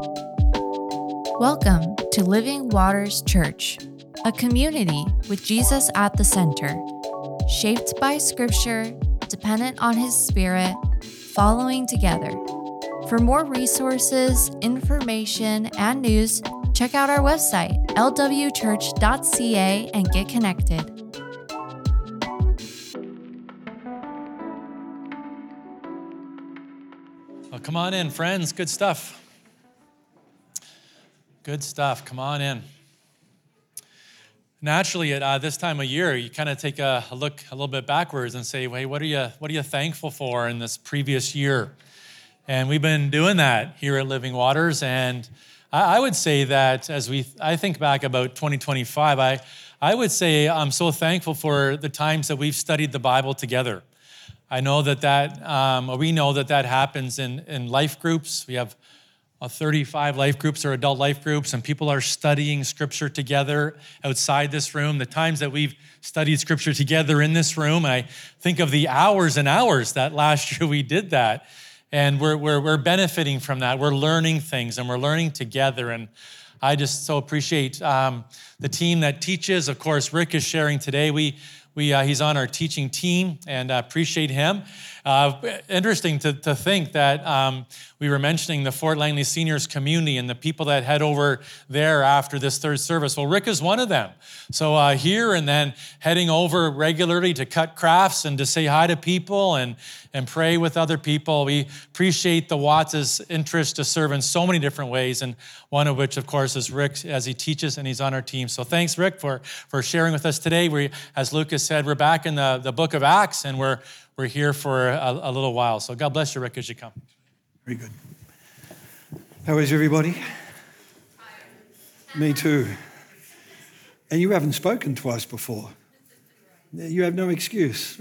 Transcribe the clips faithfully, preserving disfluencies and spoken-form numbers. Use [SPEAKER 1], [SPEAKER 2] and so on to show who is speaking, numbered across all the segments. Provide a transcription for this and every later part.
[SPEAKER 1] Welcome to Living Waters Church, a community with Jesus at the center, shaped by Scripture, dependent on His Spirit, following together. For more resources, information, and news, check out our website, l w church dot c a, and get connected.
[SPEAKER 2] Well, come on in, friends. Good stuff. Good stuff. Come on in. Naturally, at uh, this time of year, you kind of take a, a look a little bit backwards and say, "Hey, what are you what are you thankful for in this previous year?" And we've been doing that here at Living Waters. And I, I would say that as we I think back about twenty twenty-five, I I would say I'm so thankful for the times that we've studied the Bible together. I know that that um, we know that that happens in in life groups. We have Uh, thirty-five life groups or adult life groups, and people are studying Scripture together outside this room. The times that we've studied Scripture together in this room, I think of the hours and hours that last year we did that, and we're we're we're benefiting from that. We're learning things, and we're learning together, and I just so appreciate um, the team that teaches. Of course, Rick is sharing today. We we uh, he's on our teaching team, and I appreciate him. Uh, interesting to, to think that um, we were mentioning the Fort Langley Seniors community and the people that head over there after this third service. Well, Rick is one of them. So uh, here and then heading over regularly to cut crafts and to say hi to people and, and pray with other people. We appreciate the Watts' interest to serve in so many different ways, and one of which, of course, is Rick as he teaches and he's on our team. So thanks, Rick, for, for sharing with us today. We, as Lucas said, we're back in the, the book of Acts, and we're We're here for a, a little while. So God bless you, Rick, as you come.
[SPEAKER 3] Very good. How is everybody? Me too. And you haven't spoken to us before. You have no excuse.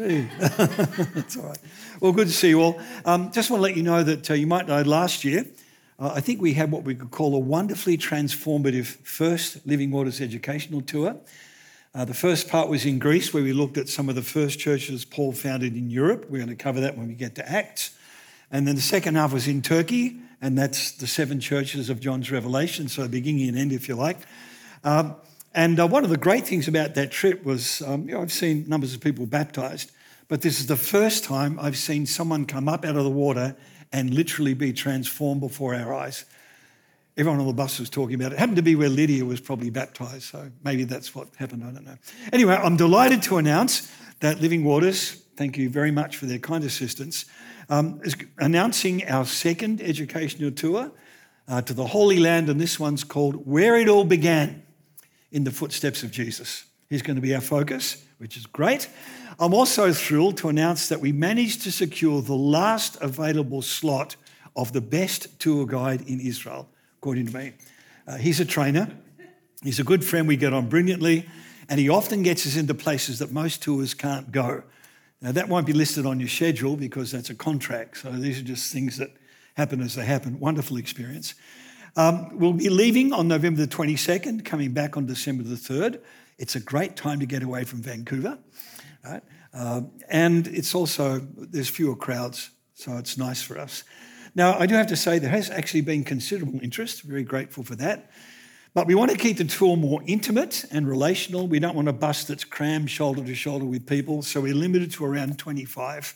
[SPEAKER 3] That's all right. Well, good to see you all. Um, just want to let you know that uh, you might know last year, uh, I think we had what we could call a wonderfully transformative first Living Waters educational tour. Uh, the first part was in Greece, where we looked at some of the first churches Paul founded in Europe. We're going to cover that when we get to Acts. And then the second half was in Turkey, and that's the seven churches of John's Revelation, so beginning and end, if you like. Um, and uh, one of the great things about that trip was, um, you know, I've seen numbers of people baptised, but this is the first time I've seen someone come up out of the water and literally be transformed before our eyes. Everyone on the bus was talking about it. It happened to be where Lydia was probably baptised, so maybe that's what happened, I don't know. Anyway, I'm delighted to announce that Living Waters, thank you very much for their kind assistance, um, is announcing our second educational tour uh, to the Holy Land, and this one's called Where It All Began, in the Footsteps of Jesus. He's going to be our focus, which is great. I'm also thrilled to announce that we managed to secure the last available slot of the best tour guide in Israel, according to me. Uh, he's a trainer. He's a good friend. We get on brilliantly. And he often gets us into places that most tours can't go. Now, that won't be listed on your schedule because that's a contract. So these are just things that happen as they happen. Wonderful experience. Um, we'll be leaving on November the twenty-second, coming back on December the third. It's a great time to get away from Vancouver. Right? Um, and it's also, there's fewer crowds, so it's nice for us. Now, I do have to say there has actually been considerable interest. Very grateful for that. But we want to keep the tour more intimate and relational. We don't want a bus that's crammed shoulder to shoulder with people, so we're limited to around twenty-five.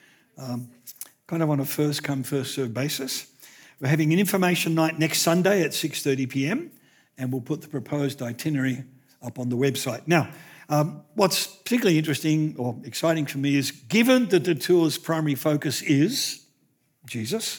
[SPEAKER 3] Um, kind of on a first-come, first-served basis. We're having an information night next Sunday at six thirty p.m, and we'll put the proposed itinerary up on the website. Now, um, what's particularly interesting or exciting for me is, given that the tour's primary focus is Jesus,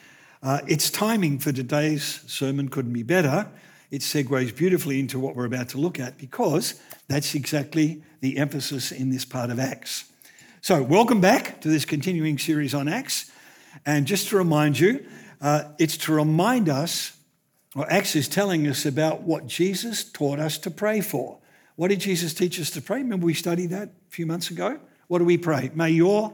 [SPEAKER 3] Uh, its timing for today's sermon couldn't be better. It segues beautifully into what we're about to look at, because that's exactly the emphasis in this part of Acts. So welcome back to this continuing series on Acts. And just to remind you, uh, it's to remind us, or Acts is telling us about what Jesus taught us to pray for. What did Jesus teach us to pray? Remember we studied that a few months ago? What do we pray? May your,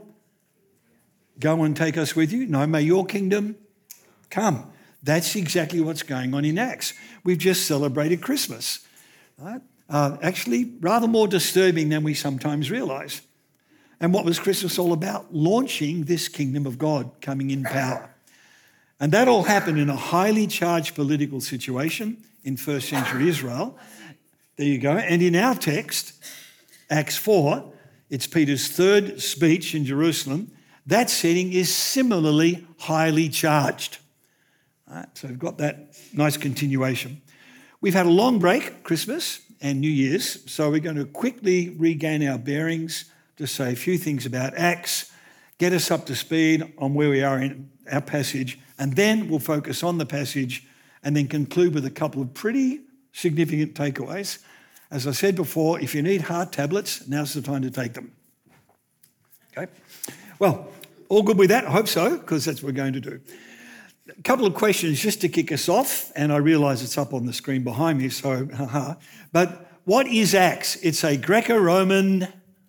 [SPEAKER 3] go and take us with you? No, may your kingdom come. That's exactly what's going on in Acts. We've just celebrated Christmas. Right? Uh, actually, rather more disturbing than we sometimes realise. And what was Christmas all about? Launching this kingdom of God coming in power. And that all happened in a highly charged political situation in first century Israel. There you go. And in our text, Acts four, it's Peter's third speech in Jerusalem. That setting is similarly highly charged. All right, so we've got that nice continuation. We've had a long break, Christmas and New Year's, so we're going to quickly regain our bearings, just say a few things about Acts, get us up to speed on where we are in our passage, and then we'll focus on the passage and then conclude with a couple of pretty significant takeaways. As I said before, if you need heart tablets, now's the time to take them. Okay? Well, all good with that? I hope so, because that's what we're going to do. A couple of questions just to kick us off, and I realise it's up on the screen behind me, so haha. But what is Acts? It's a Greco-Roman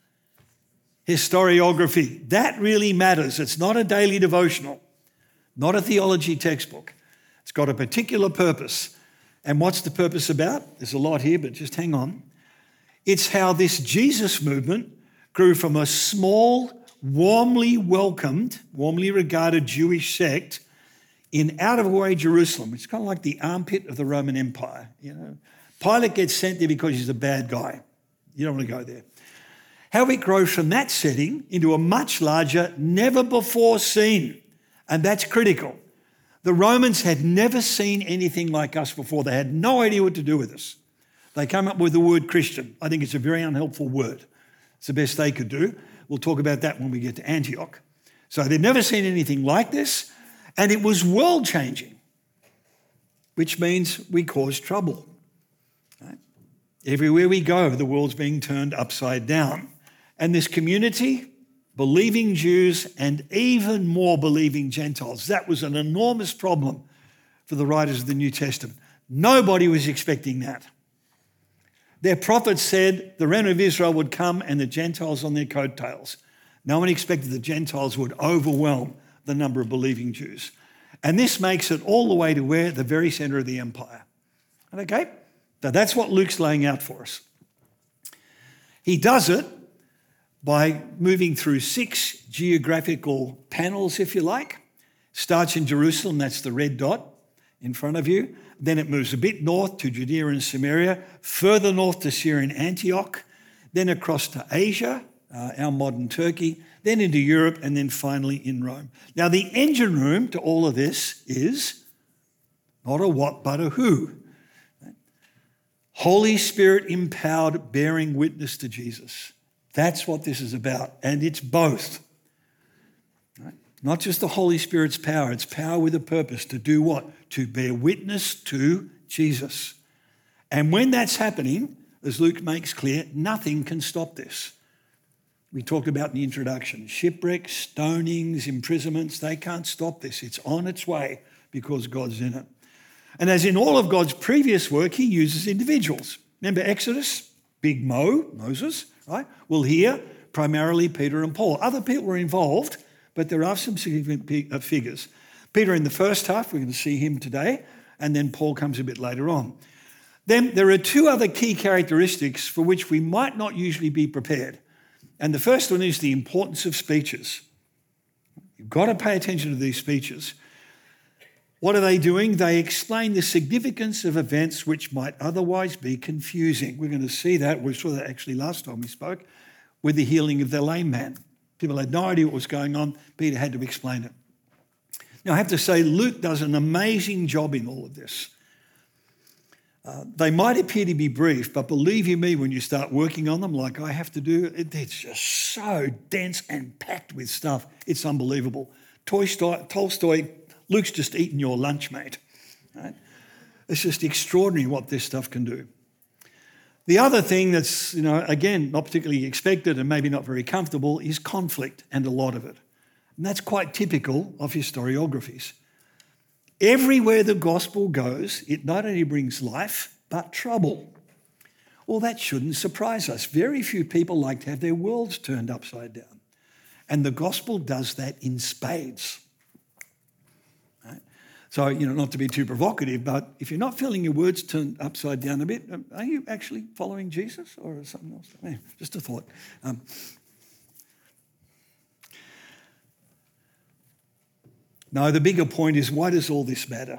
[SPEAKER 3] historiography. That really matters. It's not a daily devotional, not a theology textbook. It's got a particular purpose. And what's the purpose about? There's a lot here, but just hang on. It's how this Jesus movement grew from a small, warmly welcomed, warmly regarded Jewish sect in out-of-the-way Jerusalem. It's kind of like the armpit of the Roman Empire. You know, Pilate gets sent there because he's a bad guy. You don't want to go there. How it grows from that setting into a much larger, never-before-seen, and that's critical. The Romans had never seen anything like us before. They had no idea what to do with us. They came up with the word Christian. I think it's a very unhelpful word. It's the best they could do. We'll talk about that when we get to Antioch. So they'd never seen anything like this, and it was world-changing, which means we cause trouble. Right? Everywhere we go, the world's being turned upside down. And this community, believing Jews and even more believing Gentiles, that was an enormous problem for the writers of the New Testament. Nobody was expecting that. Their prophets said the remnant of Israel would come and the Gentiles on their coattails. No one expected the Gentiles would overwhelm the number of believing Jews. And this makes it all the way to where? The very centre of the empire. Okay? So that's what Luke's laying out for us. He does it by moving through six geographical panels, if you like. Starts in Jerusalem, that's the red dot in front of you. Then it moves a bit north to Judea and Samaria, further north to Syria and Antioch, then across to Asia, uh, our modern Turkey, then into Europe, and then finally in Rome. Now, the engine room to all of this is not a what, but a who. Holy Spirit empowered, bearing witness to Jesus. That's what this is about, and it's both. Right? Not just the Holy Spirit's power, it's power with a purpose to do what? To bear witness to Jesus. And when that's happening, as Luke makes clear, nothing can stop this. We talked about in the introduction, shipwrecks, stonings, imprisonments, they can't stop this. It's on its way because God's in it. And as in all of God's previous work, he uses individuals. Remember Exodus? Big Mo, Moses, right? Well, here, primarily Peter and Paul. Other people were involved, but there are some significant figures. Peter in the first half, we're going to see him today, and then Paul comes a bit later on. Then there are two other key characteristics for which we might not usually be prepared. And the first one is the importance of speeches. You've got to pay attention to these speeches. What are they doing? They explain the significance of events which might otherwise be confusing. We're going to see that. We saw that actually last time we spoke with the healing of the lame man. People had no idea what was going on. Peter had to explain it. Now, I have to say, Luke does an amazing job in all of this. Uh, they might appear to be brief, but believe you me, when you start working on them like I have to do, it, it's just so dense and packed with stuff. It's unbelievable. Tolstoy, Tolstoy Luke's just eaten your lunch, mate. Right? It's just extraordinary what this stuff can do. The other thing that's, you know, again, not particularly expected and maybe not very comfortable is conflict, and a lot of it. And that's quite typical of historiographies. Everywhere the gospel goes, it not only brings life, but trouble. Well, that shouldn't surprise us. Very few people like to have their worlds turned upside down. And the gospel does that in spades. Right? So, you know, not to be too provocative, but if you're not feeling your words turned upside down a bit, are you actually following Jesus or something else? Yeah, just a thought. Um, No, the bigger point is, why does all this matter?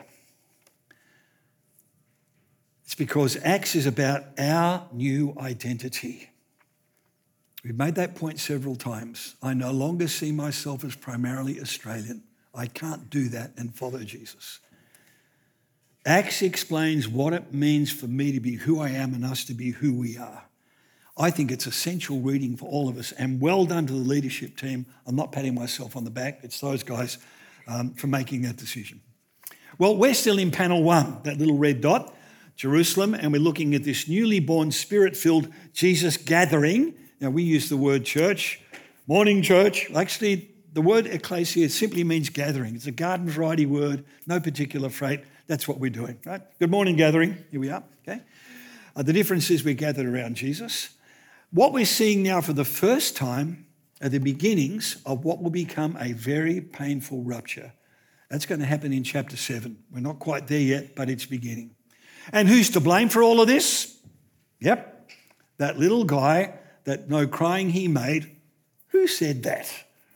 [SPEAKER 3] It's because Acts is about our new identity. We've made that point several times. I no longer see myself as primarily Australian. I can't do that and follow Jesus. Acts explains what it means for me to be who I am and us to be who we are. I think it's essential reading for all of us, and well done to the leadership team. I'm not patting myself on the back. It's those guys um, for making that decision. Well, we're still in panel one, that little red dot, Jerusalem, and we're looking at this newly born, spirit-filled Jesus gathering. Now, we use the word church, morning church. Actually, the word ecclesia simply means gathering. It's a garden variety word, no particular freight. That's what we're doing, right? Good morning, gathering. Here we are, okay? Uh, the difference is we're gathered around Jesus. What we're seeing now for the first time are the beginnings of what will become a very painful rupture. That's going to happen in chapter seven. We're not quite there yet, but it's beginning. And who's to blame for all of this? Yep, that little guy, that no crying he made. Who said that?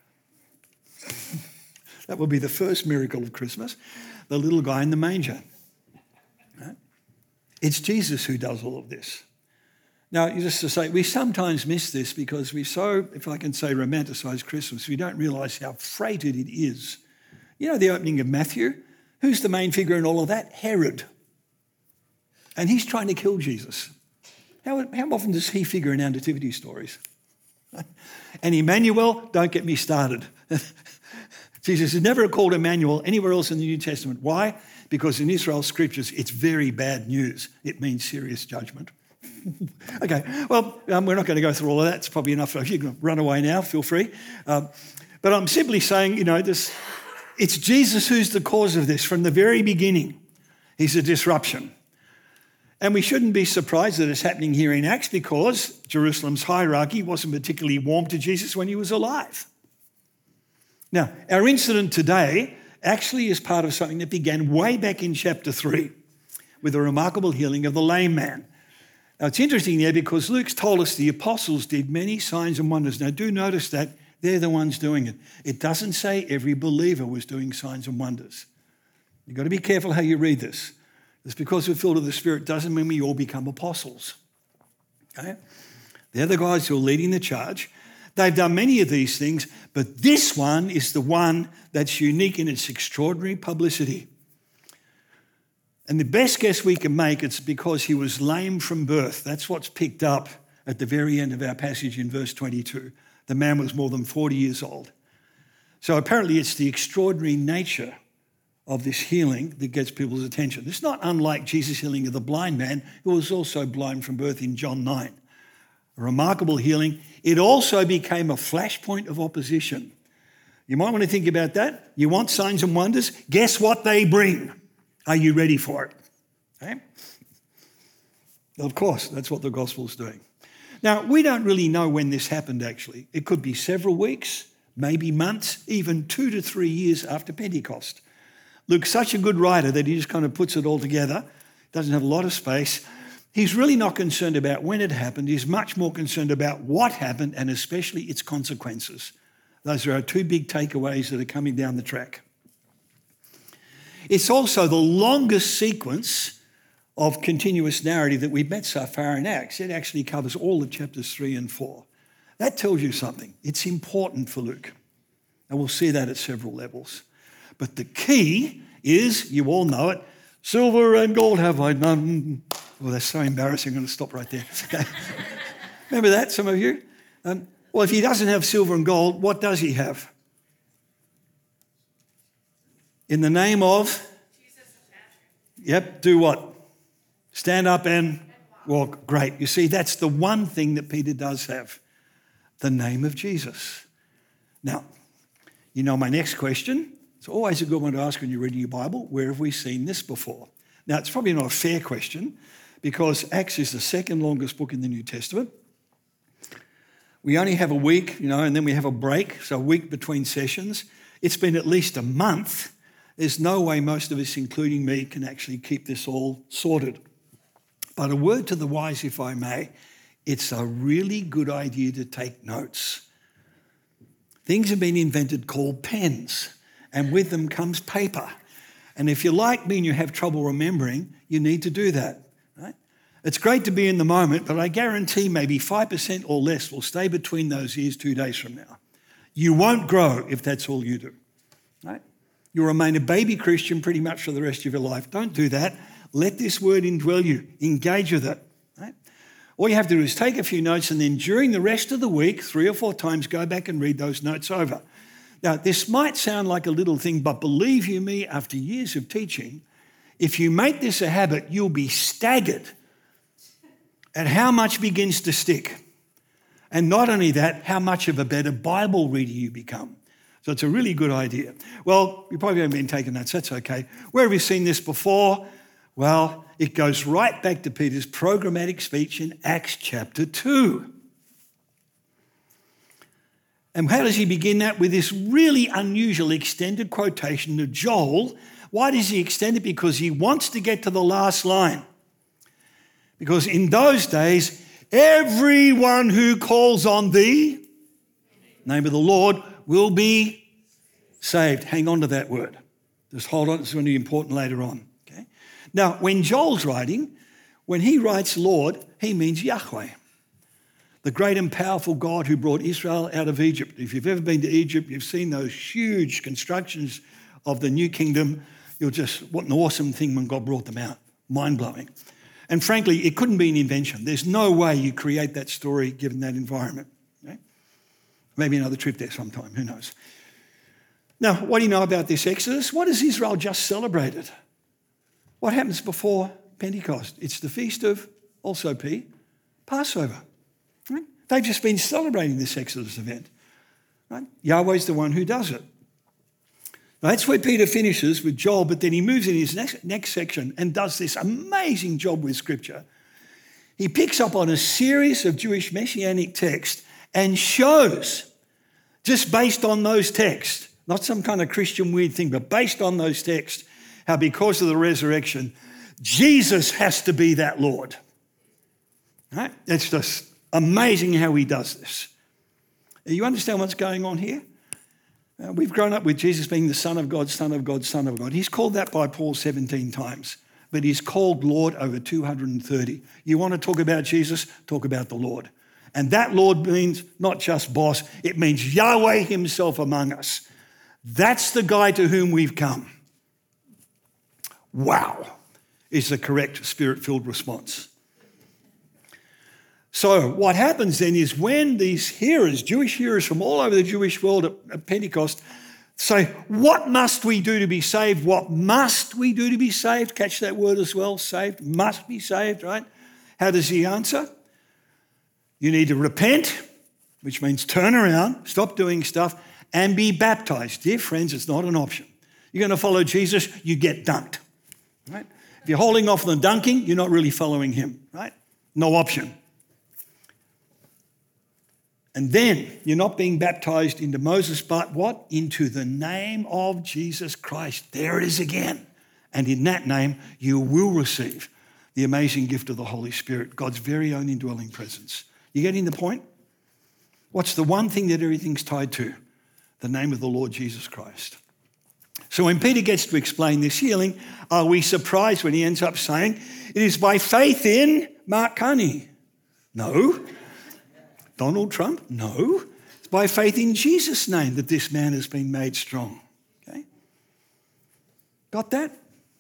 [SPEAKER 3] That will be the first miracle of Christmas, the little guy in the manger. Right? It's Jesus who does all of this. Now, just to say, we sometimes miss this because we so, if I can say, romanticise Christmas. We don't realise how freighted it is. You know the opening of Matthew? Who's the main figure in all of that? Herod. And he's trying to kill Jesus. How, how often does he figure in our nativity stories? And Emmanuel, don't get me started. Jesus is never called Emmanuel anywhere else in the New Testament. Why? Because in Israel's scriptures, it's very bad news. It means serious judgment. Okay, well, um, we're not going to go through all of that. It's probably enough. If you can run away now, feel free. Um, but I'm simply saying, you know, this, it's Jesus who's the cause of this from the very beginning. He's a disruption. And we shouldn't be surprised that it's happening here in Acts because Jerusalem's hierarchy wasn't particularly warm to Jesus when he was alive. Now, our incident today actually is part of something that began way back in chapter three with the remarkable healing of the lame man. Now, it's interesting there because Luke's told us the apostles did many signs and wonders. Now, do notice that they're the ones doing it. It doesn't say every believer was doing signs and wonders. You've got to be careful how you read this. Just because we're filled with the Spirit doesn't mean we all become apostles. Okay? They're the guys who are leading the charge. They've done many of these things, but this one is the one that's unique in its extraordinary publicity. And the best guess we can make, it's because he was lame from birth. That's what's picked up at the very end of our passage in verse twenty-two. The man was more than forty years old. So apparently it's the extraordinary nature of this healing that gets people's attention. It's not unlike Jesus' healing of the blind man, who was also blind from birth in John nine. A remarkable healing. It also became a flashpoint of opposition. You might want to think about that. You want signs and wonders? Guess what they bring? Are you ready for it? Okay? Of course, that's what the gospel's doing. Now, we don't really know when this happened, actually. It could be several weeks, maybe months, even two to three years after Pentecost. Luke's such a good writer that he just kind of puts it all together, doesn't have a lot of space. He's really not concerned about when it happened. He's much more concerned about what happened and especially its consequences. Those are our two big takeaways that are coming down the track. It's also the longest sequence of continuous narrative that we've met so far in Acts. It actually covers all of chapters three and four. That tells you something. It's important for Luke. And we'll see that at several levels. But the key is, you all know it, silver and gold have I none. Well, that's so embarrassing. I'm going to stop right there. Okay. Remember that, some of you? Um, well, if he doesn't have silver and gold, what does he have? In the name of? Jesus. Yep, do what? Stand up and walk. Great. You see, that's the one thing that Peter does have. The name of Jesus. Now, you know my next question. It's always a good one to ask when you're reading your Bible. Where have we seen this before? Now, it's probably not a fair question because Acts is the second longest book in the New Testament. We only have a week, you know, and then we have a break, so a week between sessions. It's been at least a month. There's no way most of us, including me, can actually keep this all sorted. But a word to the wise, if I may, it's a really good idea to take notes. Things have been invented called pens. and with them comes paper. And if you're like me and you have trouble remembering, you need to do that. Right? It's great to be in the moment, but I guarantee maybe five percent or less will stay between those ears two days from now. You won't grow if that's all you do. Right? You'll remain a baby Christian pretty much for the rest of your life. Don't do that. Let this word indwell you. Engage with it. Right? All you have to do is take a few notes and then during the rest of the week, three or four times, go back and read those notes over. Now, this might sound like a little thing, but believe you me, after years of teaching, if you make this a habit, you'll be staggered at how much begins to stick. And not only that, how much of a better Bible reader you become. So it's a really good idea. Well, you probably haven't been taking notes, that's okay. Where have you seen this before? Well, it goes right back to Peter's programmatic speech in Acts chapter two. And how does he begin that? With this really unusual extended quotation of Joel. Why does he extend it? Because he wants to get to the last line. Because in those days, everyone who calls on the name of the Lord will be saved. Hang on to that word. Just hold on, it's going to be important later on. Okay? Now, when Joel's writing, when he writes Lord, he means Yahweh. The great and powerful God who brought Israel out of Egypt. If you've ever been to Egypt, you've seen those huge constructions of the new kingdom. You're just, what an awesome thing when God brought them out. Mind-blowing. And frankly, it couldn't be an invention. There's no way you create that story given that environment. Okay? Maybe another trip there sometime, who knows. Now, what do you know about this Exodus? What has Israel just celebrated? What happens before Pentecost? It's the feast of, also P, Passover. Right? They've just been celebrating this Exodus event. Right? Yahweh's the one who does it. Now, that's where Peter finishes with Joel, but then he moves in his next, next section and does this amazing job with Scripture. He picks up on a series of Jewish messianic texts and shows, just based on those texts, not some kind of Christian weird thing, but based on those texts, how because of the resurrection, Jesus has to be that Lord. Right? It's just amazing how he does this. You understand what's going on here? Uh, we've grown up with Jesus being the Son of God, Son of God, Son of God. He's called that by Paul seventeen times, but he's called Lord over two hundred thirty. You want to talk about Jesus? Talk about the Lord. And that Lord means not just boss, it means Yahweh himself among us. That's the guy to whom we've come. Wow, is the correct spirit-filled response. So what happens then is when these hearers, Jewish hearers from all over the Jewish world at, at Pentecost say, what must we do to be saved? What must we do to be saved? Catch that word as well, saved, must be saved, right? How does he answer? You need to repent, which means turn around, stop doing stuff, and be baptized. Dear friends, it's not an option. You're going to follow Jesus, you get dunked, right? If you're holding off on the dunking, you're not really following him, right? No option. And then you're not being baptized into Moses, but what? Into the name of Jesus Christ. There it is again. And in that name, you will receive the amazing gift of the Holy Spirit, God's very own indwelling presence. You getting the point? What's the one thing that everything's tied to? The name of the Lord Jesus Christ. So when Peter gets to explain this healing, are we surprised when he ends up saying, it is by faith in Mark Carney? No. Donald Trump? No. It's by faith in Jesus' name that this man has been made strong. Okay? Got that?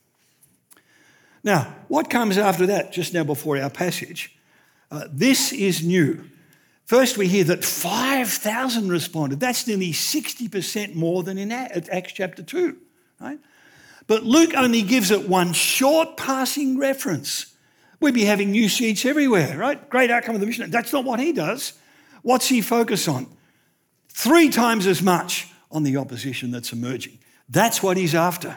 [SPEAKER 3] Now, what comes after that, just now before our passage? Uh, this is new. First, we hear that five thousand responded. That's nearly sixty percent more than in Acts chapter two, right? But Luke only gives it one short passing reference. We'd be having new sheets everywhere, right? Great outcome of the mission. That's not what he does. What's he focus on? Three times as much on the opposition that's emerging. That's what he's after.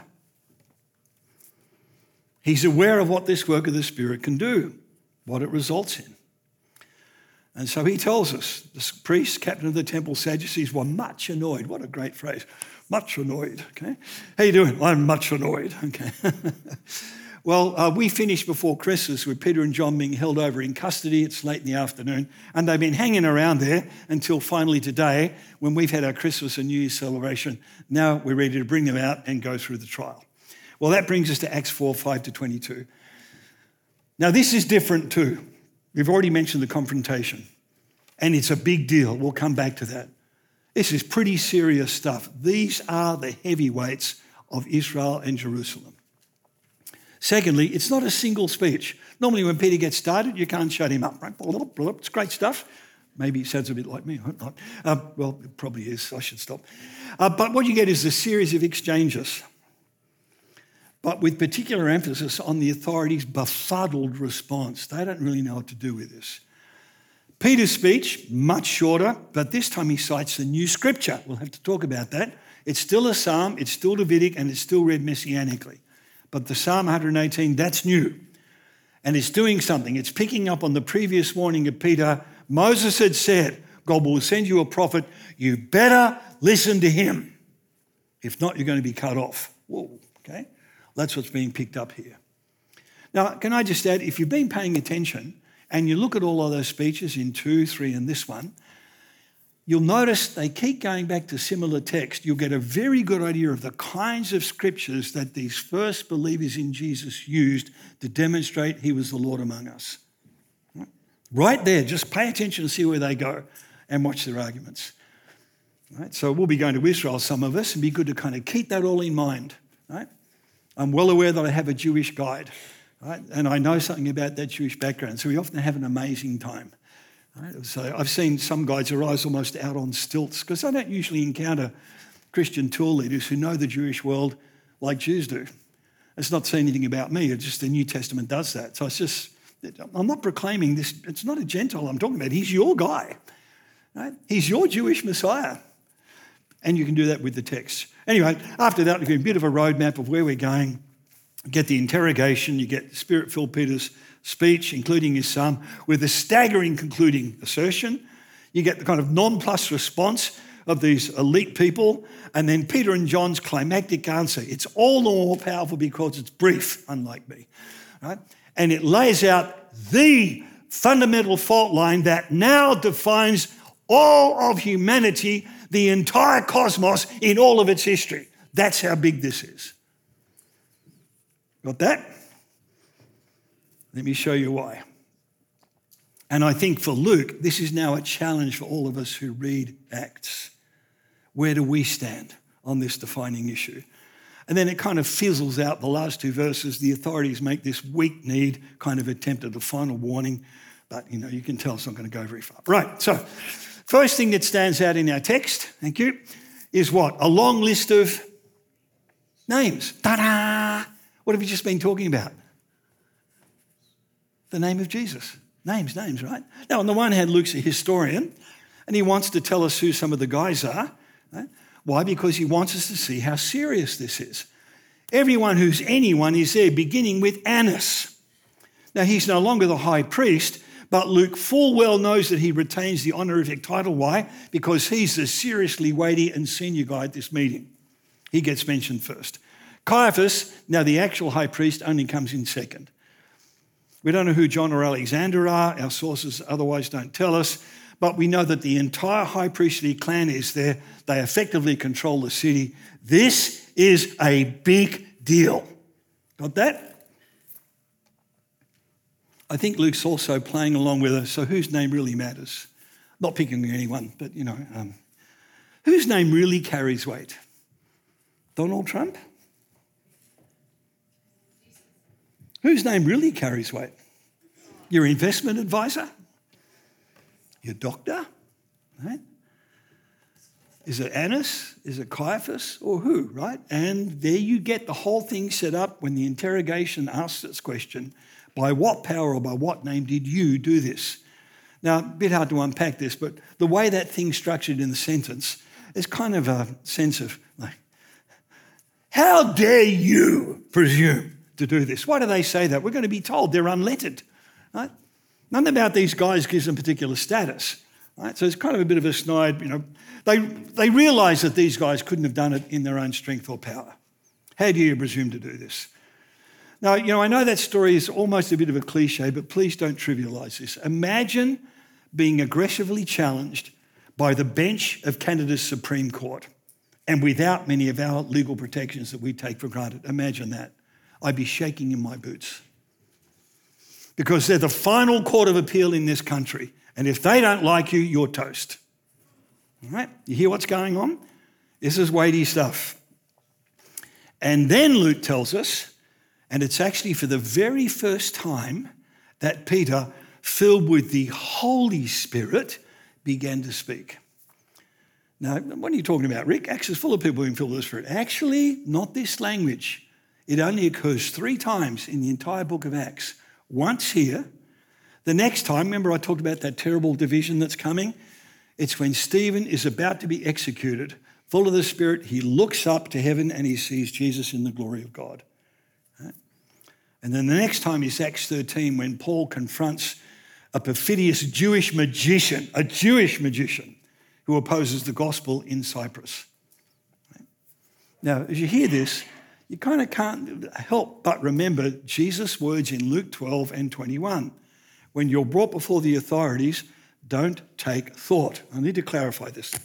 [SPEAKER 3] He's aware of what this work of the Spirit can do, what it results in. And so he tells us, the priests, captain of the temple, Sadducees were much annoyed. What a great phrase. Much annoyed, okay? How you doing? I'm much annoyed, okay? Well, uh, we finished before Christmas with Peter and John being held over in custody. It's late in the afternoon, and they've been hanging around there until finally today, when we've had our Christmas and New Year's celebration. Now we're ready to bring them out and go through the trial. Well, that brings us to Acts four, five to twenty-two. Now, this is different too. We've already mentioned the confrontation, and it's a big deal. We'll come back to that. This is pretty serious stuff. These are the heavyweights of Israel and Jerusalem. Secondly, it's not a single speech. Normally when Peter gets started, you can't shut him up. Right? It's great stuff. Maybe it sounds a bit like me. I hope not. Uh, well, it probably is. I should stop. Uh, but what you get is a series of exchanges, but with particular emphasis on the authorities' befuddled response. They don't really know what to do with this. Peter's speech, much shorter, but this time he cites the new scripture. We'll have to talk about that. It's still a psalm, it's still Davidic, and it's still read messianically. But the Psalm one eighteen, that's new. And it's doing something. It's picking up on the previous warning of Peter. Moses had said, God will send you a prophet. You better listen to him. If not, you're going to be cut off. Whoa, okay? That's what's being picked up here. Now, can I just add, if you've been paying attention and you look at all of those speeches in two, three, and this one, you'll notice they keep going back to similar text. You'll get a very good idea of the kinds of scriptures that these first believers in Jesus used to demonstrate he was the Lord among us. Right there, just pay attention and see where they go and watch their arguments. Right? So we'll be going to Israel, some of us, and be good to kind of keep that all in mind. Right? I'm well aware that I have a Jewish guide, right? And I know something about that Jewish background, so we often have an amazing time. Right? So I've seen some guys arise almost out on stilts because I don't usually encounter Christian tour leaders who know the Jewish world like Jews do. It's not saying anything about me, it's just the New Testament does that. So it's just, I'm not proclaiming this, it's not a Gentile I'm talking about, he's your guy. Right? He's your Jewish Messiah. And you can do that with the text. Anyway, after that, we get a bit of a roadmap of where we're going. You get the interrogation, you get Spirit-filled Peter's speech, including his psalm, with a staggering concluding assertion. You get the kind of nonplussed response of these elite people, and then Peter and John's climactic answer. It's all the more powerful because it's brief, unlike me. Right? And it lays out the fundamental fault line that now defines all of humanity, the entire cosmos in all of its history. That's how big this is. Got that? Let me show you why. And I think for Luke, this is now a challenge for all of us who read Acts. Where do we stand on this defining issue? And then it kind of fizzles out the last two verses. The authorities make this weak-kneed kind of attempt at a final warning, but you know, you can tell it's not going to go very far. Right, so first thing that stands out in our text, thank you, is what? A long list of names. Ta-da! What have we just been talking about? The name of Jesus. Names, names, right? Now, on the one hand, Luke's a historian, and he wants to tell us who some of the guys are. Right? Why? Because he wants us to see how serious this is. Everyone who's anyone is there, beginning with Annas. Now, he's no longer the high priest, but Luke full well knows that he retains the honorific title. Why? Because he's the seriously weighty and senior guy at this meeting. He gets mentioned first. Caiaphas, now the actual high priest, only comes in second. We don't know who John or Alexander are. Our sources otherwise don't tell us. But we know that the entire high priestly clan is there. They effectively control the city. This is a big deal. Got that? I think Luke's also playing along with us. So whose name really matters? Not picking anyone, but, you know, um, whose name really carries weight? Donald Trump? Whose name really carries weight? Your investment advisor? Your doctor? Right? Is it Annas? Is it Caiaphas? Or who, right? And there you get the whole thing set up when the interrogation asks its question, by what power or by what name did you do this? Now, a bit hard to unpack this, but the way that thing's structured in the sentence is kind of a sense of like, how dare you presume to do this? Why do they say that? We're going to be told they're unlettered, right? None about these guys gives them particular status, right? So it's kind of a bit of a snide, you know. They, they realise that these guys couldn't have done it in their own strength or power. How do you presume to do this? Now, you know, I know that story is almost a bit of a cliche, but please don't trivialise this. Imagine being aggressively challenged by the bench of Canada's Supreme Court and without many of our legal protections that we take for granted. Imagine that. I'd be shaking in my boots. Because they're the final court of appeal in this country. And if they don't like you, you're toast. All right? You hear what's going on? This is weighty stuff. And then Luke tells us, and it's actually for the very first time that Peter, filled with the Holy Spirit, began to speak. Now, what are you talking about, Rick? Acts is full of people being filled with the Spirit. Actually, not this language. It only occurs three times in the entire book of Acts. Once here. The next time, remember I talked about that terrible division that's coming? It's when Stephen is about to be executed. Full of the Spirit, he looks up to heaven and he sees Jesus in the glory of God. And then the next time is Acts thirteen, when Paul confronts a perfidious Jewish magician, a Jewish magician who opposes the gospel in Cyprus. Now, as you hear this, you kind of can't help but remember Jesus' words in Luke twelve and twenty-one. When you're brought before the authorities, don't take thought. I need to clarify this.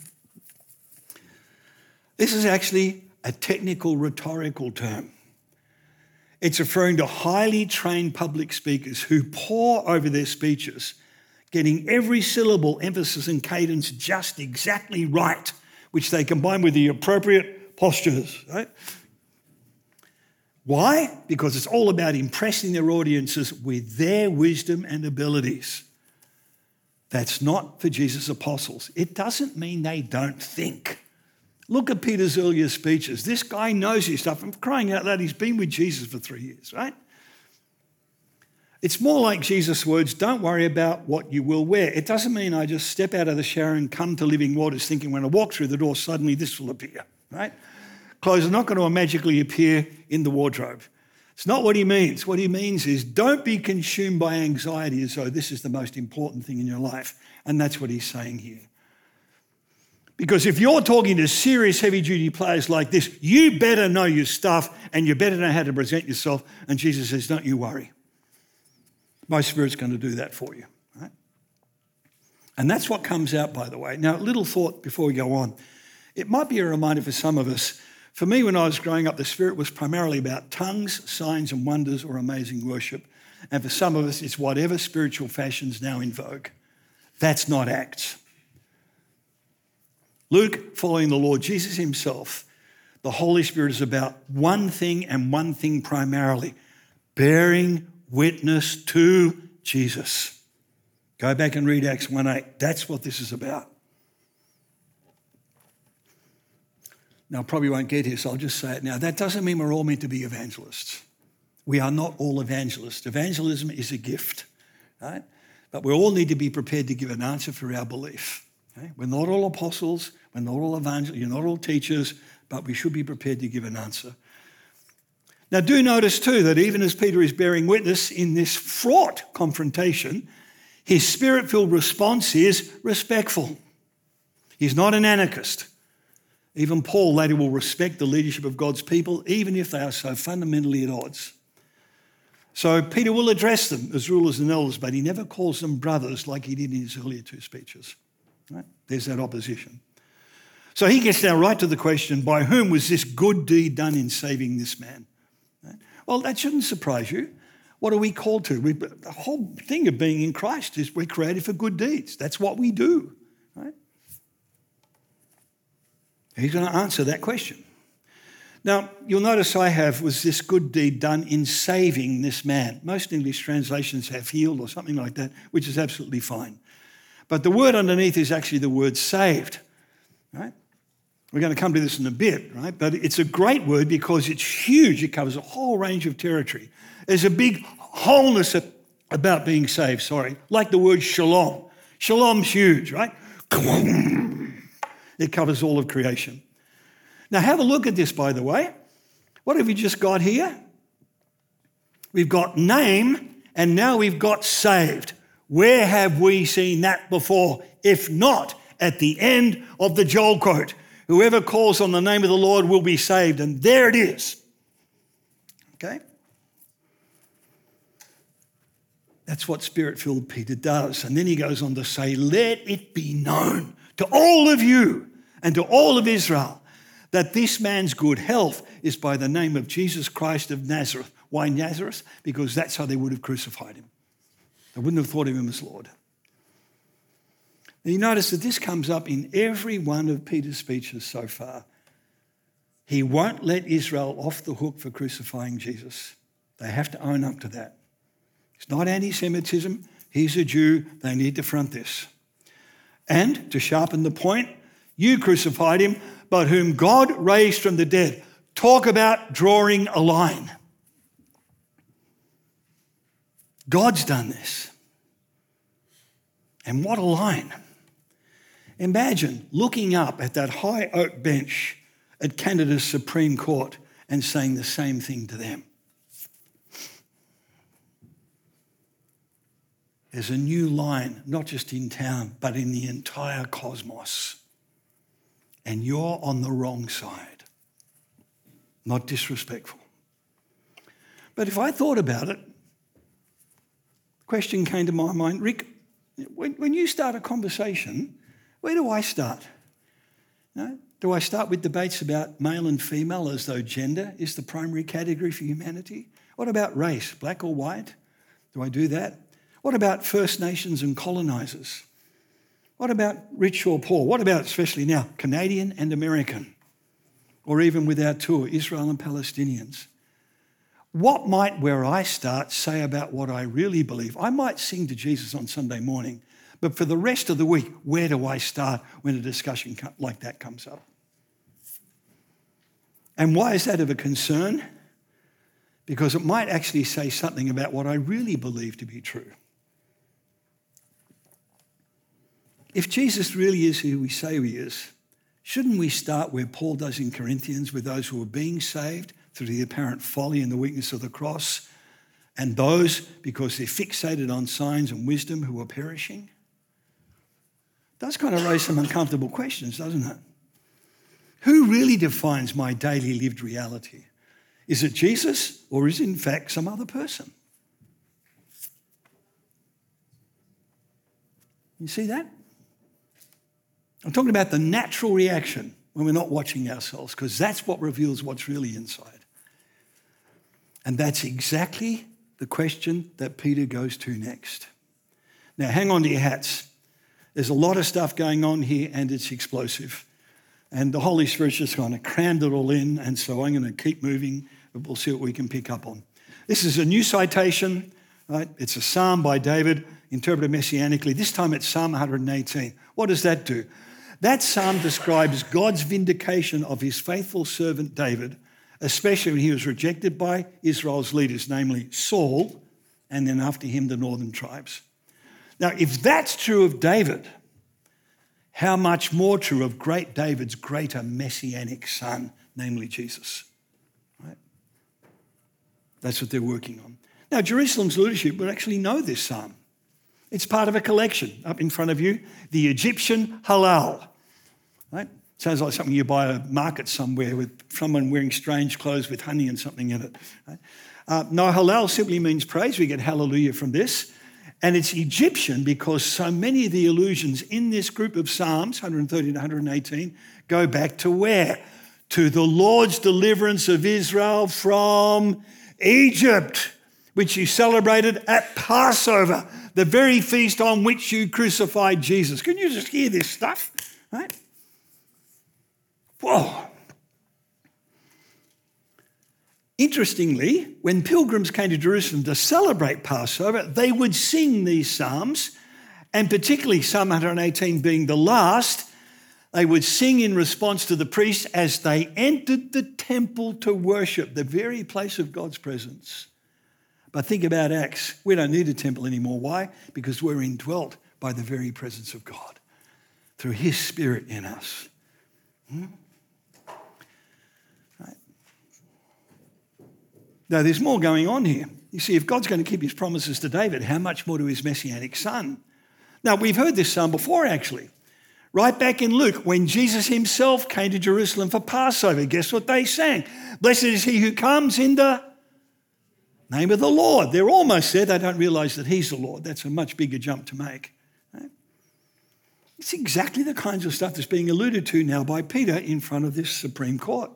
[SPEAKER 3] This is actually a technical rhetorical term. It's referring to highly trained public speakers who pore over their speeches, getting every syllable, emphasis and cadence just exactly right, which they combine with the appropriate postures, right? Why? Because it's all about impressing their audiences with their wisdom and abilities. That's not for Jesus' apostles. It doesn't mean they don't think. Look at Peter's earlier speeches. This guy knows his stuff. I'm crying out loud, he's been with Jesus for three years, right? It's more like Jesus' words, don't worry about what you will wear. It doesn't mean I just step out of the shower and come to Living Waters thinking when I walk through the door, suddenly this will appear, right? Clothes are not going to magically appear in the wardrobe. It's not what he means. What he means is don't be consumed by anxiety as though this is the most important thing in your life. And that's what he's saying here. Because if you're talking to serious heavy-duty players like this, you better know your stuff and you better know how to present yourself. And Jesus says, don't you worry. My Spirit's going to do that for you. Right? And that's what comes out, by the way. Now, a little thought before we go on. It might be a reminder for some of us. For me, when I was growing up, the Spirit was primarily about tongues, signs and wonders, or amazing worship. And for some of us, it's whatever spiritual fashion's now in vogue. That's not Acts. Luke, following the Lord Jesus himself, the Holy Spirit is about one thing and one thing primarily, bearing witness to Jesus. Go back and read Acts one eight. That's what this is about. Now, I probably won't get here, so I'll just say it now. That doesn't mean we're all meant to be evangelists. We are not all evangelists. Evangelism is a gift, right? But we all need to be prepared to give an answer for our belief. Okay? We're not all apostles, we're not all evangelists, you're not all teachers, but we should be prepared to give an answer. Now, do notice too that even as Peter is bearing witness in this fraught confrontation, his Spirit-filled response is respectful. He's not an anarchist. Even Paul later will respect the leadership of God's people, even if they are so fundamentally at odds. So Peter will address them as rulers and elders, but he never calls them brothers like he did in his earlier two speeches. Right? There's that opposition. So he gets down right to the question, by whom was this good deed done in saving this man? Right? Well, that shouldn't surprise you. What are we called to? We, the whole thing of being in Christ is we're created for good deeds. That's what we do. Right? He's going to answer that question. Now, you'll notice I have, was this good deed done in saving this man? Most English translations have healed or something like that, which is absolutely fine. But the word underneath is actually the word saved, right? We're going to come to this in a bit, right? But it's a great word because it's huge. It covers a whole range of territory. There's a big wholeness about being saved, sorry, like the word shalom. Shalom's huge, right? It covers all of creation. Now, have a look at this, by the way. What have we just got here? We've got name, and now we've got saved. Where have we seen that before? If not, at the end of the Joel quote, whoever calls on the name of the Lord will be saved. And there it is. Okay? That's what Spirit-filled Peter does. And then he goes on to say, let it be known to all of you and to all of Israel that this man's good health is by the name of Jesus Christ of Nazareth. Why Nazareth? Because that's how they would have crucified him. They wouldn't have thought of him as Lord. And you notice that this comes up in every one of Peter's speeches so far. He won't let Israel off the hook for crucifying Jesus. They have to own up to that. It's not anti-Semitism. He's a Jew. They need to front this. And to sharpen the point, you crucified him, but whom God raised from the dead. Talk about drawing a line. God's done this. And what a line. Imagine looking up at that high oak bench at Canada's Supreme Court and saying the same thing to them. There's a new line, not just in town, but in the entire cosmos. And you're on the wrong side. Not disrespectful. But if I thought about it, the question came to my mind, Rick, when, when you start a conversation, where do I start? You know, do I start with debates about male and female as though gender is the primary category for humanity? What about race, black or white? Do I do that? What about First Nations and colonisers? What about rich or poor? What about, especially now, Canadian and American? Or even with our tour, Israel and Palestinians? What might where I start say about what I really believe? I might sing to Jesus on Sunday morning, but for the rest of the week, where do I start when a discussion like that comes up? And why is that of a concern? Because it might actually say something about what I really believe to be true. If Jesus really is who we say he is, shouldn't we start where Paul does in Corinthians with those who are being saved through the apparent folly and the weakness of the cross, and those, because they're fixated on signs and wisdom, who are perishing? It does kind of raise some uncomfortable questions, doesn't it? Who really defines my daily lived reality? Is it Jesus, or is it in fact some other person? You see that? I'm talking about the natural reaction when we're not watching ourselves, because that's what reveals what's really inside. And that's exactly the question that Peter goes to next. Now, hang on to your hats. There's a lot of stuff going on here, and it's explosive. And the Holy Spirit's just kind of crammed it all in, and so I'm going to keep moving, but we'll see what we can pick up on. This is a new citation, right? It's a psalm by David, interpreted messianically. This time it's Psalm one hundred eighteen. What does that do? That psalm describes God's vindication of his faithful servant David, especially when he was rejected by Israel's leaders, namely Saul, and then after him the northern tribes. Now, if that's true of David, how much more true of great David's greater messianic son, namely Jesus? Right? That's what they're working on. Now, Jerusalem's leadership would actually know this psalm. It's part of a collection up in front of you, the Egyptian Hallel. Right? Sounds like something you buy at a market somewhere with someone wearing strange clothes with honey and something in it. Right? Uh, no, Hallel simply means praise. We get hallelujah from this. And it's Egyptian because so many of the allusions in this group of Psalms, one hundred thirteen to one hundred eighteen, go back to where? To the Lord's deliverance of Israel from Egypt, which you celebrated at Passover, the very feast on which you crucified Jesus. Can you just hear this stuff? Right? Whoa. Interestingly, when pilgrims came to Jerusalem to celebrate Passover, they would sing these psalms, and particularly Psalm one hundred eighteen being the last, they would sing in response to the priests as they entered the temple to worship, the very place of God's presence. But think about Acts. We don't need a temple anymore. Why? Because we're indwelt by the very presence of God through his Spirit in us. Hmm? Right. Now, there's more going on here. You see, if God's going to keep his promises to David, how much more to his messianic son? Now, we've heard this psalm before, actually. Right back in Luke, when Jesus himself came to Jerusalem for Passover, guess what they sang? Blessed is he who comes in the Name of the Lord. They're almost there. They don't realise that he's the Lord. That's a much bigger jump to make. Right? It's exactly the kinds of stuff that's being alluded to now by Peter in front of this Supreme Court.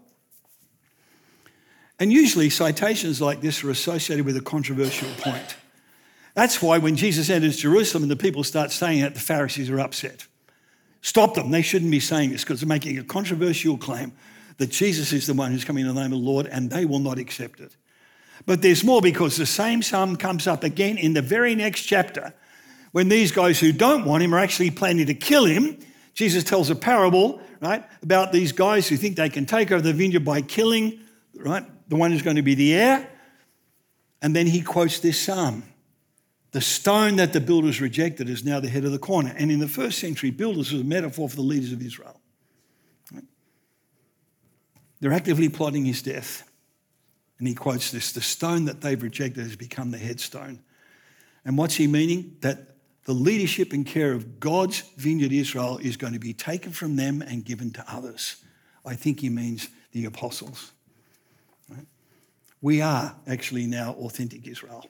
[SPEAKER 3] And usually citations like this are associated with a controversial point. That's why when Jesus enters Jerusalem and the people start saying it, the Pharisees are upset. Stop them. They shouldn't be saying this because they're making a controversial claim that Jesus is the one who's coming in the name of the Lord, and they will not accept it. But there's more, because the same sum comes up again in the very next chapter when these guys who don't want him are actually planning to kill him. Jesus tells a parable, right, about these guys who think they can take over the vineyard by killing, right, the one who's going to be the heir. And then he quotes this psalm. The stone that the builders rejected is now the head of the corner. And in the first century, builders was a metaphor for the leaders of Israel. Right? They're actively plotting his death. And he quotes this, the stone that they've rejected has become the headstone. And what's he meaning? That the leadership and care of God's vineyard Israel is going to be taken from them and given to others. I think he means the apostles. Right? We are actually now authentic Israel.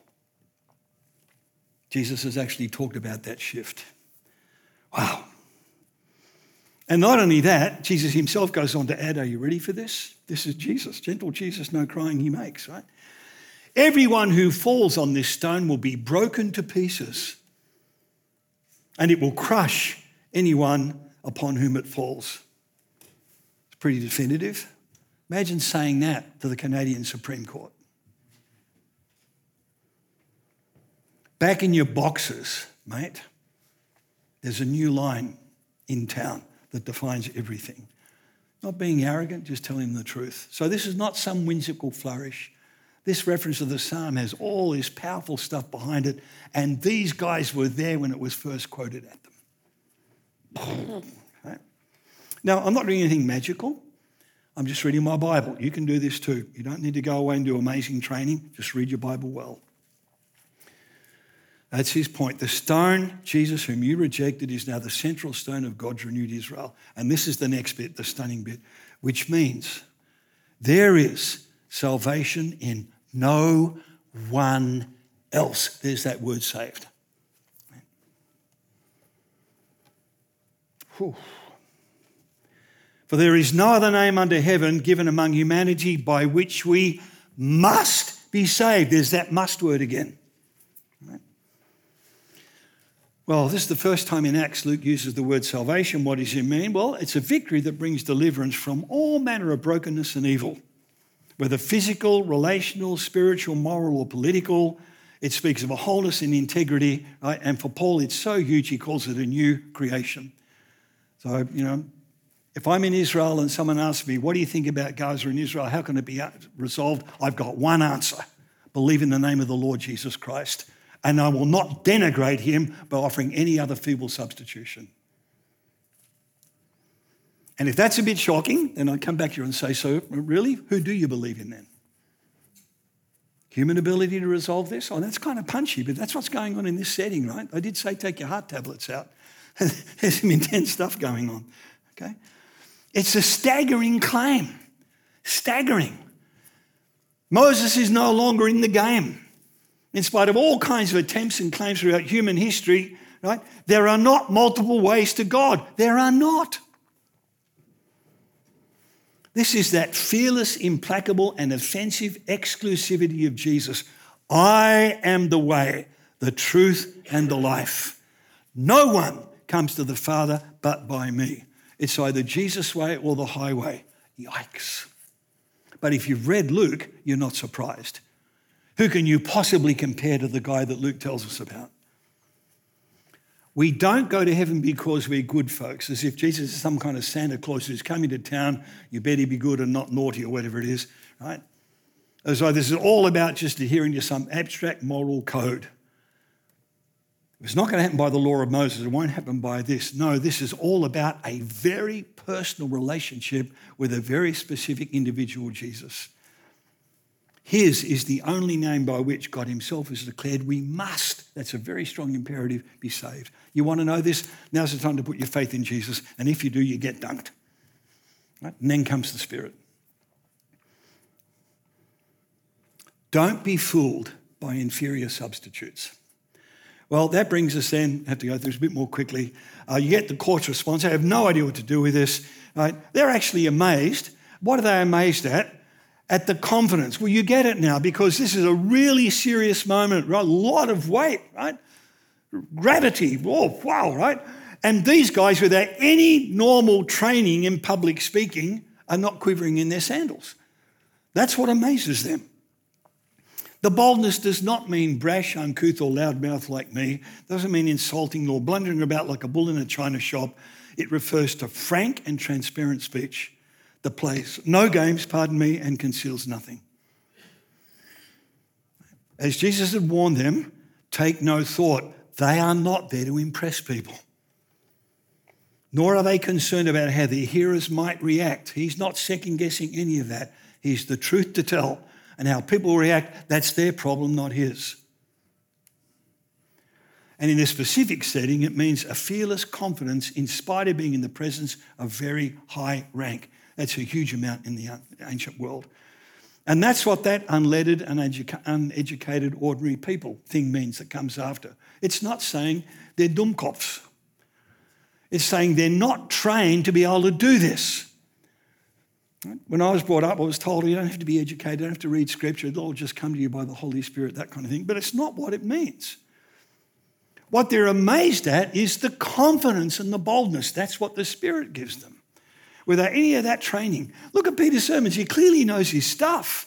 [SPEAKER 3] Jesus has actually talked about that shift. Wow. And not only that, Jesus himself goes on to add, are you ready for this? This is Jesus, gentle Jesus, no crying he makes, right? Everyone who falls on this stone will be broken to pieces, and it will crush anyone upon whom it falls. It's pretty definitive. Imagine saying that to the Canadian Supreme Court. Back in your boxes, mate, there's a new line in town that defines everything. Not being arrogant, just telling them the truth. So this is not some whimsical flourish. This reference to the psalm has all this powerful stuff behind it, and these guys were there when it was first quoted at them. Right? Now, I'm not doing anything magical. I'm just reading my Bible. You can do this too. You don't need to go away and do amazing training. Just read your Bible well. That's his point. The stone, Jesus, whom you rejected, is now the central stone of God's renewed Israel. And this is the next bit, the stunning bit, which means there is salvation in no one else. There's that word saved. Whew. For there is no other name under heaven given among humanity by which we must be saved. There's that must word again. Well, this is the first time in Acts Luke uses the word salvation. What does it mean? Well, it's a victory that brings deliverance from all manner of brokenness and evil, whether physical, relational, spiritual, moral, or political. It speaks of a wholeness and integrity, right? And for Paul, it's so huge, he calls it a new creation. So, you know, if I'm in Israel and someone asks me, what do you think about Gaza in Israel? How can it be resolved? I've got one answer. Believe in the name of the Lord Jesus Christ. And I will not denigrate him by offering any other feeble substitution. And if that's a bit shocking, then I come back here and say, so really, who do you believe in then? Human ability to resolve this? Oh, that's kind of punchy, but that's what's going on in this setting, right? I did say take your heart tablets out. There's some intense stuff going on, okay? It's a staggering claim, staggering. Moses is no longer in the game. In spite of all kinds of attempts and claims throughout human history, right? There are not multiple ways to God. There are not. This is that fearless, implacable, and offensive exclusivity of Jesus. I am the way, the truth, and the life. No one comes to the Father but by me. It's either Jesus' way or the highway. Yikes. But if you've read Luke, you're not surprised. Who can you possibly compare to the guy that Luke tells us about? We don't go to heaven because we're good folks, as if Jesus is some kind of Santa Claus who's coming to town, you better be good and not naughty or whatever it is, right? As though this is all about just adhering to some abstract moral code. It's not going to happen by the law of Moses. It won't happen by this. No, this is all about a very personal relationship with a very specific individual, Jesus. His is the only name by which God himself has declared we must, that's a very strong imperative, be saved. You want to know this? Now's the time to put your faith in Jesus, and if you do, you get dunked. Right? And then comes the Spirit. Don't be fooled by inferior substitutes. Well, that brings us then, I have to go through this a bit more quickly. Uh, you get the court's response. They have no idea what to do with this. Right? They're actually amazed. What are they amazed at? At the confidence. Well, you get it now because this is a really serious moment, right? A lot of weight, right? Gravity, oh, wow, right? And these guys, without any normal training in public speaking, are not quivering in their sandals. That's what amazes them. The boldness does not mean brash, uncouth, or loudmouth like me. It doesn't mean insulting or blundering about like a bull in a china shop. It refers to frank and transparent speech that plays no games, pardon me, and conceals nothing. As Jesus had warned them, take no thought. They are not there to impress people. Nor are they concerned about how their hearers might react. He's not second-guessing any of that. He's the truth to tell. And how people react, that's their problem, not his. And in a specific setting, it means a fearless confidence in spite of being in the presence of very high rank. That's a huge amount in the ancient world. And that's what that unlettered and uneducated ordinary people thing means that comes after. It's not saying they're dummkopfs. It's saying they're not trained to be able to do this. When I was brought up, I was told you don't have to be educated, you don't have to read scripture, it'll all just come to you by the Holy Spirit, that kind of thing. But it's not what it means. What they're amazed at is the confidence and the boldness. That's what the Spirit gives them. Without any of that training. Look at Peter's sermons. He clearly knows his stuff.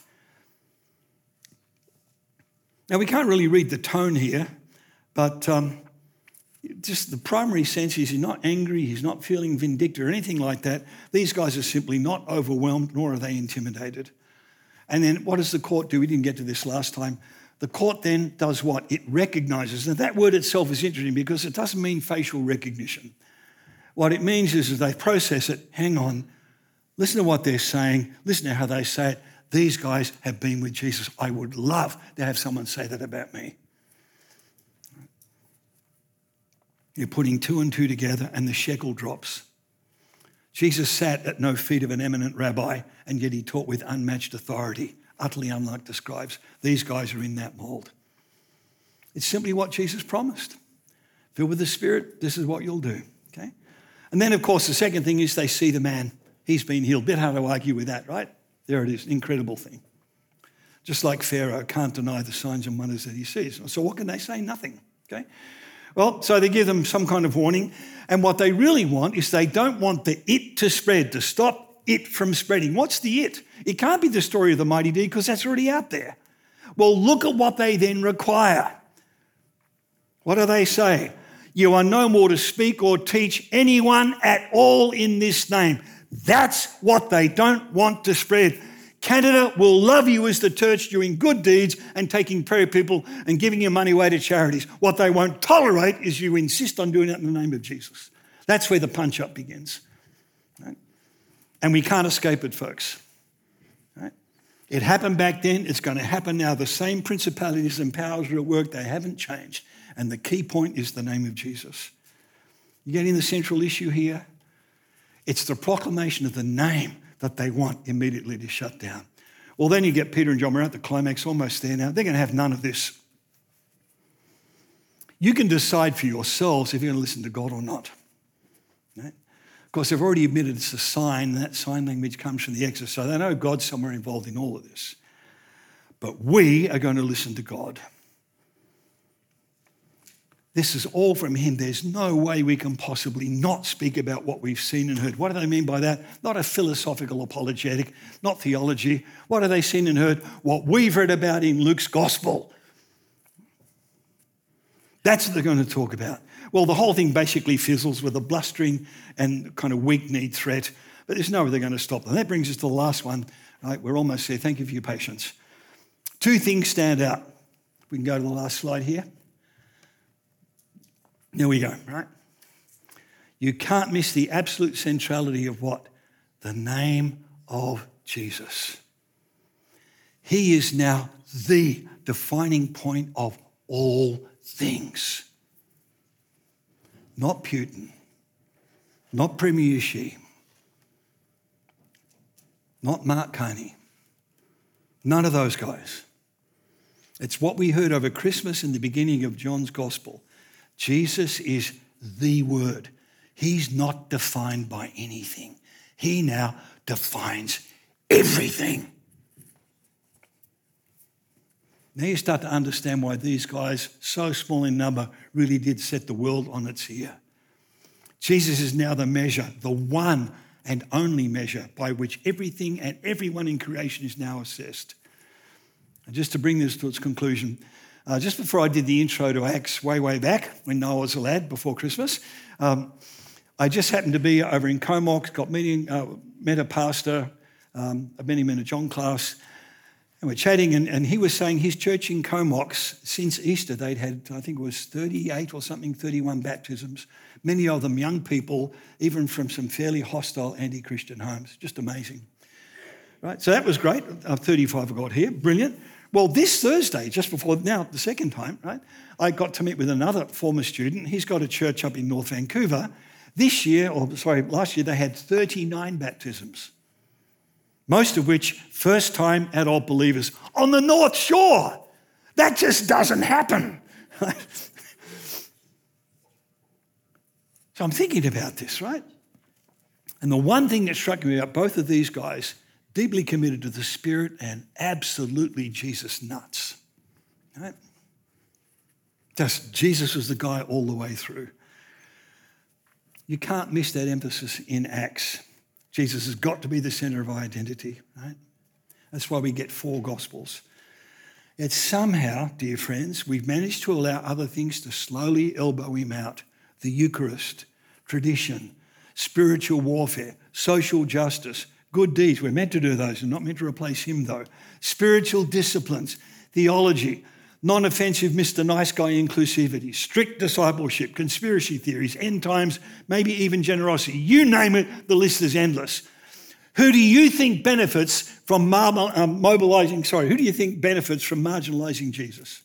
[SPEAKER 3] Now, we can't really read the tone here, but um, just the primary sense is he's not angry, he's not feeling vindictive or anything like that. These guys are simply not overwhelmed, nor are they intimidated. And then what does the court do? We didn't get to this last time. The court then does what? It recognises. Now, that word itself is interesting because it doesn't mean facial recognition. What it means is that they process it. Hang on, listen to what they're saying. Listen to how they say it. These guys have been with Jesus. I would love to have someone say that about me. You're putting two and two together and the shekel drops. Jesus sat at no feet of an eminent rabbi, and yet he taught with unmatched authority, utterly unlike the scribes. These guys are in that mold. It's simply what Jesus promised. Filled with the Spirit, this is what you'll do, okay? And then, of course, the second thing is they see the man. He's been healed. Bit hard to argue with that, right? There it is, an incredible thing. Just like Pharaoh can't deny the signs and wonders that he sees. So what can they say? Nothing, okay? Well, so they give them some kind of warning. And what they really want is they don't want the it to spread, to stop it from spreading. What's the it? It can't be the story of the mighty deed because that's already out there. Well, look at what they then require. What do they say? You are no more to speak or teach anyone at all in this name. That's what they don't want to spread. Canada will love you as the church doing good deeds and taking care of people and giving your money away to charities. What they won't tolerate is you insist on doing it in the name of Jesus. That's where the punch-up begins. Right? And we can't escape it, folks. Right? It happened back then. It's going to happen now. The same principalities and powers are at work. They haven't changed. And the key point is the name of Jesus. You getting the central issue here? It's the proclamation of the name that they want immediately to shut down. Well, then you get Peter and John. We're at the climax, almost there now. They're going to have none of this. You can decide for yourselves if you're going to listen to God or not. Right? Of course, they've already admitted it's a sign, and that sign language comes from the Exodus, so they know God's somewhere involved in all of this. But we are going to listen to God. This is all from him. There's no way we can possibly not speak about what we've seen and heard. What do they mean by that? Not a philosophical apologetic, not theology. What have they seen and heard? What we've read about in Luke's gospel. That's what they're going to talk about. Well, the whole thing basically fizzles with a blustering and kind of weak-kneed threat, but there's no way they're going to stop them. That brings us to the last one. Right, we're almost there. Thank you for your patience. Two things stand out. We can go to the last slide here. There we go, right? You can't miss the absolute centrality of what? The name of Jesus. He is now the defining point of all things. Not Putin, not Premier Xi, not Mark Carney, none of those guys. It's what we heard over Christmas in the beginning of John's Gospel. Jesus is the Word. He's not defined by anything. He now defines everything. Now you start to understand why these guys, so small in number, really did set the world on its ear. Jesus is now the measure, the one and only measure by which everything and everyone in creation is now assessed. And just to bring this to its conclusion, uh, just before I did the intro to Acts way, way back, when Noah was a lad before Christmas, um, I just happened to be over in Comox, got meeting, uh, met a pastor, um, I met him in a John class, and we're chatting, and, and he was saying his church in Comox, since Easter, they'd had, I think it was thirty-eight or something, thirty-one baptisms, many of them young people, even from some fairly hostile anti-Christian homes. Just amazing. Right, so that was great. Uh, thirty-five I got here, brilliant. Well, this Thursday, just before now, the second time, right, I got to meet with another former student. He's got a church up in North Vancouver. This year, or sorry, last year, they had thirty-nine baptisms, most of which first-time adult believers on the North Shore. That just doesn't happen. So I'm thinking about this, right? And the one thing that struck me about both of these guys, deeply committed to the Spirit and absolutely Jesus nuts, right? Just Jesus was the guy all the way through. You can't miss that emphasis in Acts. Jesus has got to be the center of our identity, right? That's why we get four Gospels. Yet somehow, dear friends, we've managed to allow other things to slowly elbow him out. The Eucharist, tradition, spiritual warfare, social justice, good deeds. We're meant to do those. We're not meant to replace him, though. Spiritual disciplines, theology, non-offensive Mister Nice Guy inclusivity, strict discipleship, conspiracy theories, end times, maybe even generosity. You name it, the list is endless. Who do you think benefits from um, mobilizing, sorry, who do you think benefits from marginalizing Jesus?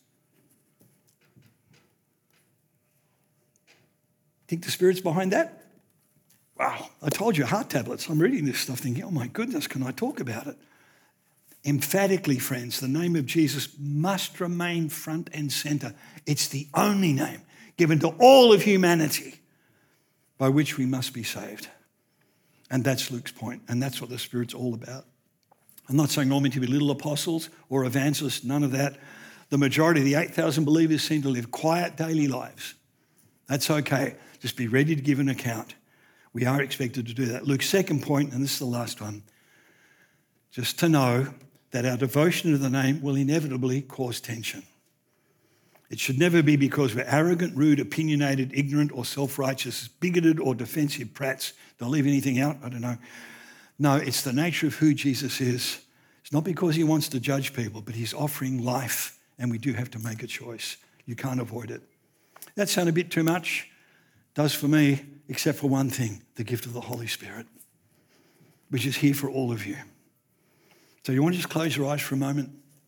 [SPEAKER 3] Think the Spirit's behind that? Wow, I told you, heart tablets. I'm reading this stuff thinking, oh my goodness, can I talk about it? Emphatically, friends, the name of Jesus must remain front and center. It's the only name given to all of humanity by which we must be saved. And that's Luke's point, and that's what the Spirit's all about. I'm not saying all meant to be little apostles or evangelists, none of that. The majority of the eight thousand believers seem to live quiet daily lives. That's okay. Just be ready to give an account. We are expected to do that. Luke's second point, and this is the last one, just to know that our devotion to the name will inevitably cause tension. It should never be because we're arrogant, rude, opinionated, ignorant, or self-righteous, bigoted, or defensive prats. Did I leave anything out? I don't know. No, it's the nature of who Jesus is. It's not because he wants to judge people, but he's offering life, and we do have to make a choice. You can't avoid it. That sound a bit too much? Does for me, except for one thing, the gift of the Holy Spirit, which is here for all of you. So you want to just close your eyes for a moment?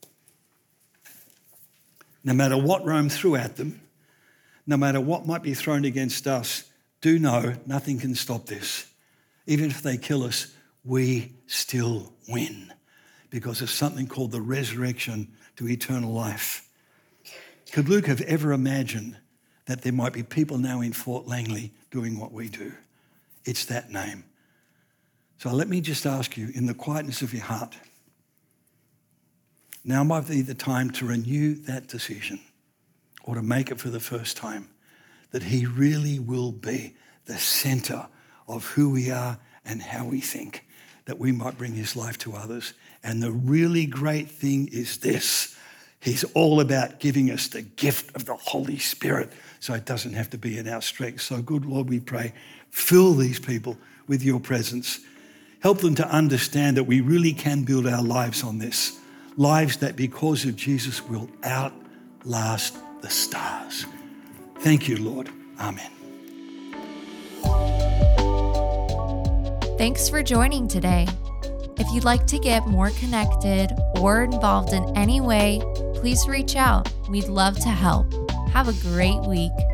[SPEAKER 3] No matter what Rome threw at them, no matter what might be thrown against us, do know nothing can stop this. Even if they kill us, we still win because of something called the resurrection to eternal life. Could Luke have ever imagined that there might be people now in Fort Langley doing what we do? It's that name. So let me just ask you, in the quietness of your heart, now might be the time to renew that decision or to make it for the first time, that he really will be the center of who we are and how we think, that we might bring his life to others. And the really great thing is this: he's all about giving us the gift of the Holy Spirit, so it doesn't have to be in our strength. So good Lord, we pray, fill these people with your presence. Help them to understand that we really can build our lives on this. Lives that because of Jesus will outlast the stars. Thank you, Lord. Amen.
[SPEAKER 1] Thanks for joining today. If you'd like to get more connected or involved in any way, please reach out. We'd love to help. Have a great week.